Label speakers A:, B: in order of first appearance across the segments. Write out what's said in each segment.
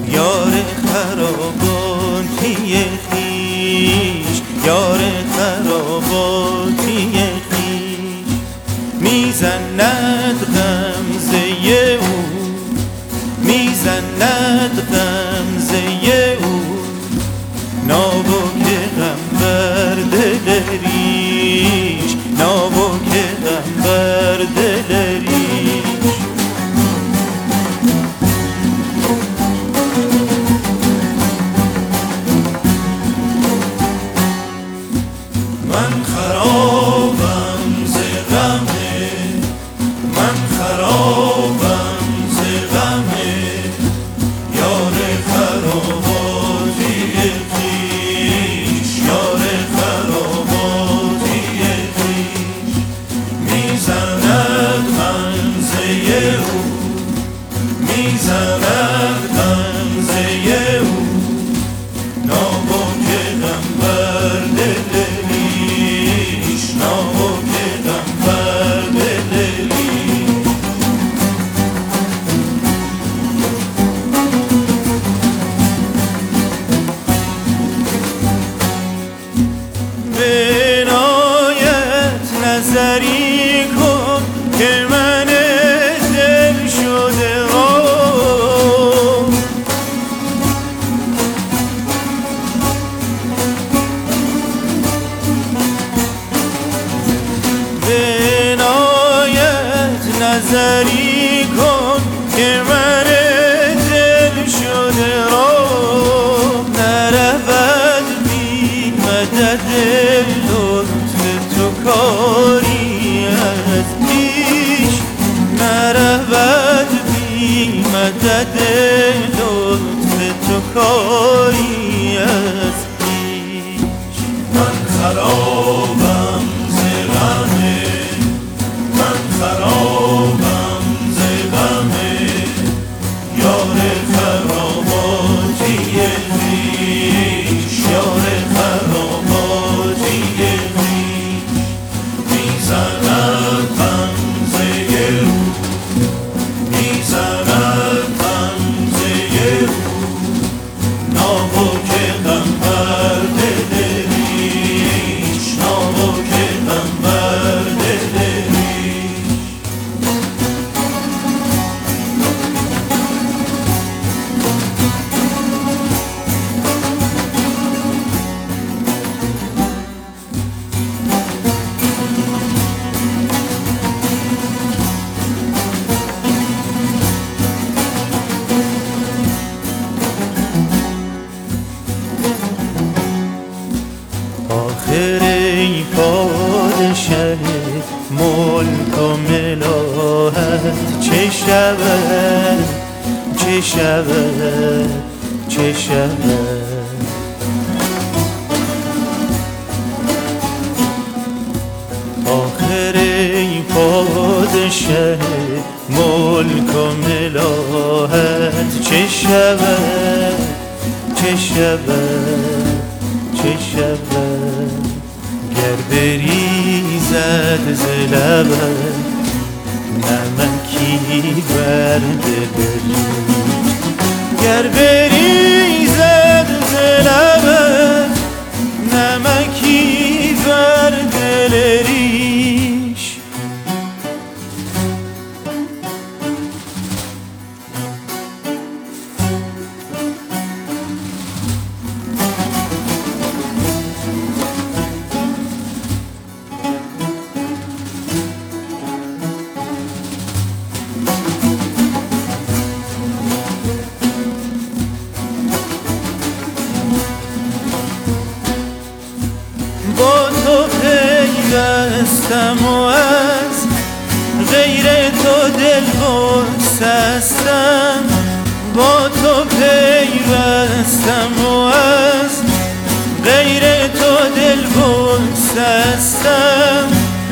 A: یار خراباتی خویش، یار خراباتی خویش. میزند غمزه او، میزند غمزه او، ناوک غم بر دل ریش، ناوک غم بر دل ریش. من خرابم ز غمه، من خرابم ز غمه، یار خراباتی خویش، یار خراباتی خویش. میزند غمزه او، میزند غمزه او، ناوک غم بر دل ریش، ناوک غم بر دل ریش. بنایت نظری کن که من دل شده بنایت نظری کن که من دل شده را نرود بی مدد لطف تو کاری از پیش، نرود بی مدد لطف تو کاری از پیش. من خرابم ز غمه، من خرابم ز غمه، یار خراباتی خویش، یار خراباتی خویش. میزند غمزه او، میزند غمزه او، ناوک غم بر دل ریش، ناوک غم بر دل ریش. آخر ای پادشه ملک و ملاحت چه شود، چه شود، چه شود. آخر ای پادشه ملک و ملاحت چه شود، چه شود، چه شود. گر بریزد ز لبت نمکی بر دل ریش، گر بریزد ز لبت نمکی بر دل ریش. پیوستم و از غیر تو دل گسستم، با تو پیوستم و از غیر تو دل گسستم.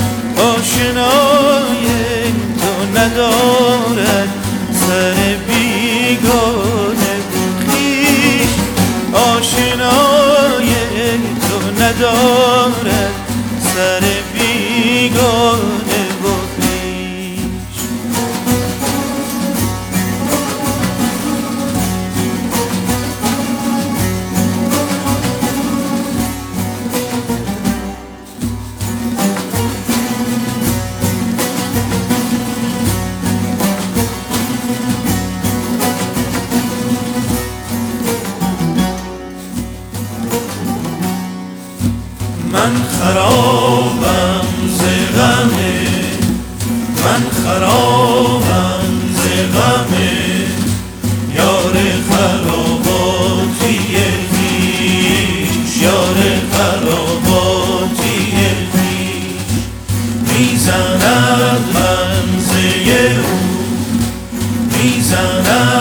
A: آشنای تو ندارد سر بیگانه خویش، آشنای تو ندارد سر بیگانه و خویش. من خرابم ز غمه، من خرابم ز غمه، یار خراباتی خویش، یار خراباتی خویش. میزند غمزه او، میزند